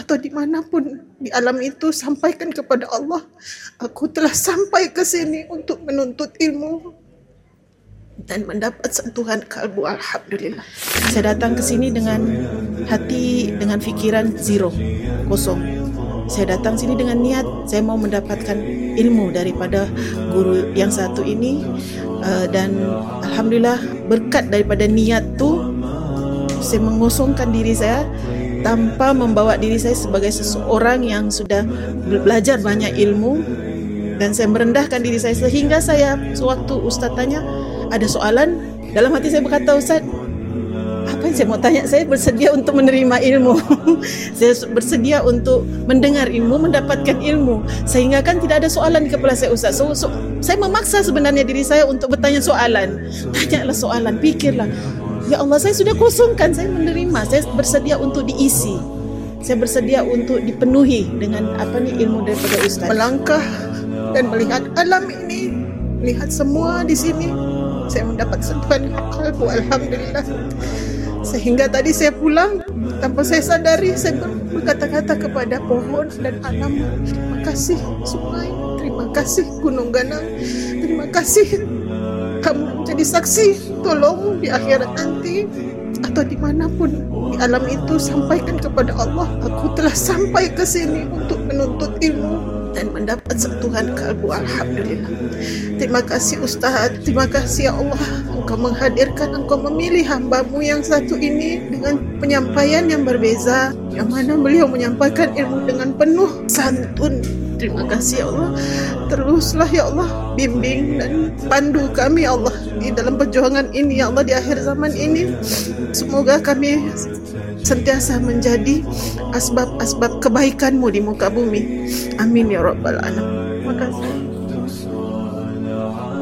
atau dimanapun di alam itu, sampaikan kepada Allah, aku telah sampai ke sini untuk menuntut ilmu dan mendapat sentuhan kalbu. Alhamdulillah. Saya datang ke sini dengan hati, dengan fikiran zero, kosong. Saya datang sini dengan niat saya mau mendapatkan ilmu daripada guru yang satu ini, dan alhamdulillah berkat daripada niat tu saya mengosongkan diri saya tanpa membawa diri saya sebagai seseorang yang sudah belajar banyak ilmu, dan saya merendahkan diri saya sehingga saya sewaktu Ustaz tanya ada soalan, dalam hati saya berkata, Ustaz, apa yang saya mau tanya? Saya bersedia untuk menerima ilmu. Saya bersedia untuk mendengar ilmu, mendapatkan ilmu. Sehingga kan tidak ada soalan di kepala saya, Ustaz. So, saya memaksa sebenarnya diri saya untuk bertanya soalan. Tanyalah soalan, fikirlah. Ya Allah, saya sudah kosongkan, saya menerima. Saya bersedia untuk diisi. Saya bersedia untuk dipenuhi dengan ilmu daripada Ustaz. Melangkah dan melihat alam ini, melihat semua di sini, saya mendapat sentuhan kalbu. Alhamdulillah. Sehingga tadi saya pulang, tanpa saya sadari, saya berkata-kata kepada pohon dan alam, terima kasih sungai, terima kasih gunung ganang, terima kasih kamu menjadi saksi, tolong di akhirat nanti atau dimanapun di alam itu, sampaikan kepada Allah, aku telah sampai ke sini untuk menuntut ilmu dan mendapat sentuhan kalbu. Alhamdulillah. Terima kasih Ustaz, terima kasih ya Allah, Engkau menghadirkan, Engkau memilih hamba-Mu yang satu ini dengan penyampaian yang berbeza, yang mana beliau menyampaikan ilmu dengan penuh santun. Terima kasih ya Allah. Teruslah ya Allah bimbing dan pandu kami ya Allah di dalam perjuangan ini ya Allah, di akhir zaman ini. Semoga kami sentiasa menjadi asbab-asbab kebaikan-Mu di muka bumi. Amin ya Rabbal Alamin. Terima kasih.